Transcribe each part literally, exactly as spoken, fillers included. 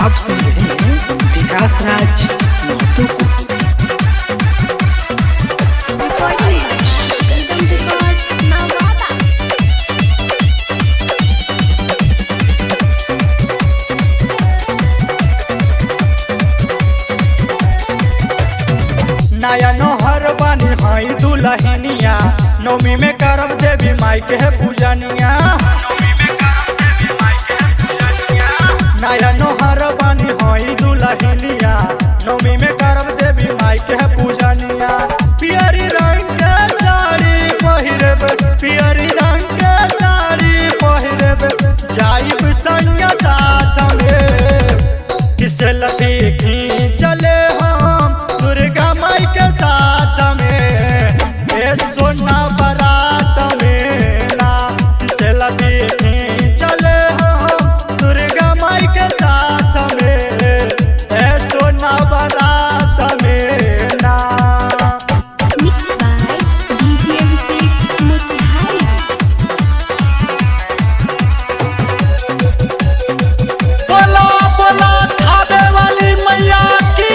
आप सुन रहे हैं विकास राज महतो को। नया नोहर बानी हाई दुल्हनिया नौमी में करब देवी माई के पूजनिया। नया नोहर बानी हाई दुल्हनिया नौमी में करब देवी माई के पूजनिया। पियरी रंग के साड़ी पहिरब पियरी रंग के साड़ी पहिरब जाइब संग साथ में किसे लती चले हम दुर्गा माई के साथ में ए सोना बारात में ना किसे लती चले हम दुर्गा माई के साथ में ए सोना बारात में ना। Mixed by D J Abhishek Motihari। बोला बोला खावे वाली मैया की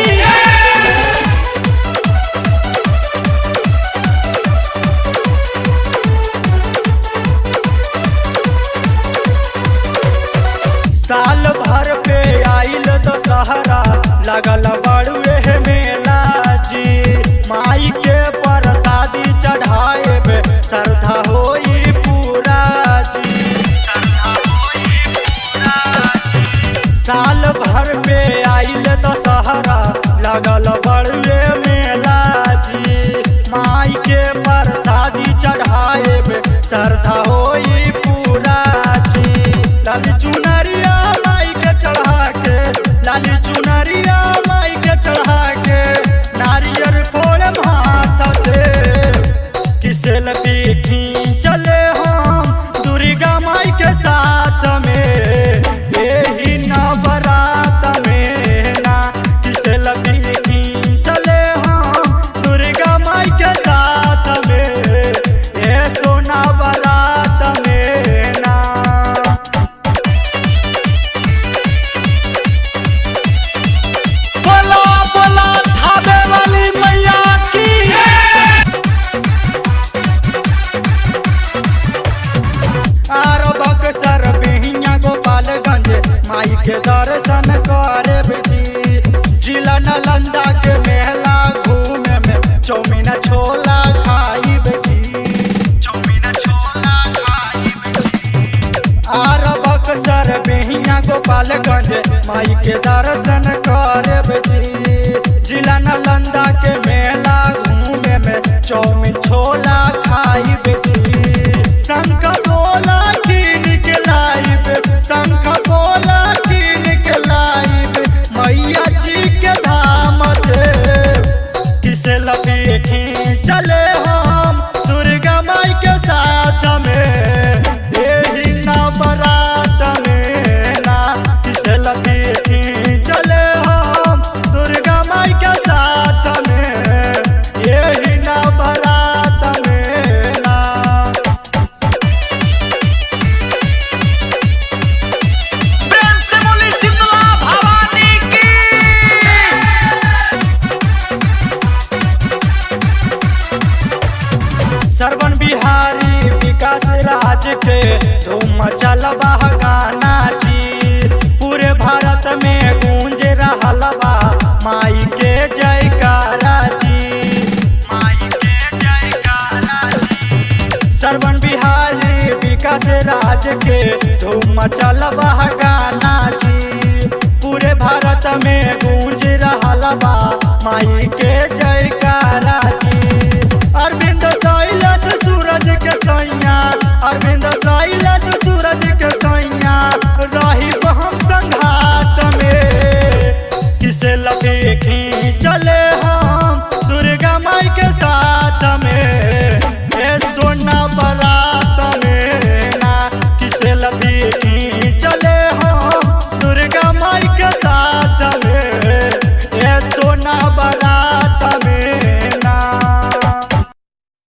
साल भर पे आइल दशहरा लगल बड़ुए मेला जी। माई के प्रसादी चढ़ाए श्रद्धा होई पूरा जी श्रद्धा होई पूरा जी। साल भर पे आइल दशहरा लगल बड़ुए मेला जी। माई के प्रसादी चढ़ाए श्रद्धा होई पूरा जी। लाली चुनरिया माई के चढ़ा के लाली चुनरिया माई के चढ़ा के नारियल फोड़ हाथ से किसे लपीखी चले हम दुर्गा माई के साथ में यही ना बारात में ना किसे लपीखी चले हम दुर्गा माई के साथ में ए सोना बारात में ना। बोला बोला खावे वाली मैया की आरबक सर बिहिया गोपालगंज माई के दर्शन करे जी। जिला नालंदा के मेला घूमे में चौमीन छोला खाई जी चौमीन छोला खाई आरबक सर बिहिया गोपालगंज माई के दर्शन करे जी। जिला नालंदा के मेला घूमे में चौमीन छोला खाई जी। शंख बोला कीन के लाइब शंख बोला कीन के लाइब मैया जी के धाम से किसे लपीखी चले हम दुर्गा माई के साथ में यही ना बारात में ना किसे लपीखी चले हम दुर्गा माई के साथ में यही ना बारात में ना। प्रेम से बोली शीतला भवानी की श्रवण बिहारी विकास राज के धूम चलबा गाना जी। पूरे भारत में गूंज रहल बा माई के जयकारा जी माई के जयकारा जी। श्रवण बिहारी विकास राज के धूम चलबा गाना जी। पूरे भारत में गूंज रहल बा माई के जयकारा जी। अरविंद साइलस सूरज के सैया अरविंद साइलस सूरज के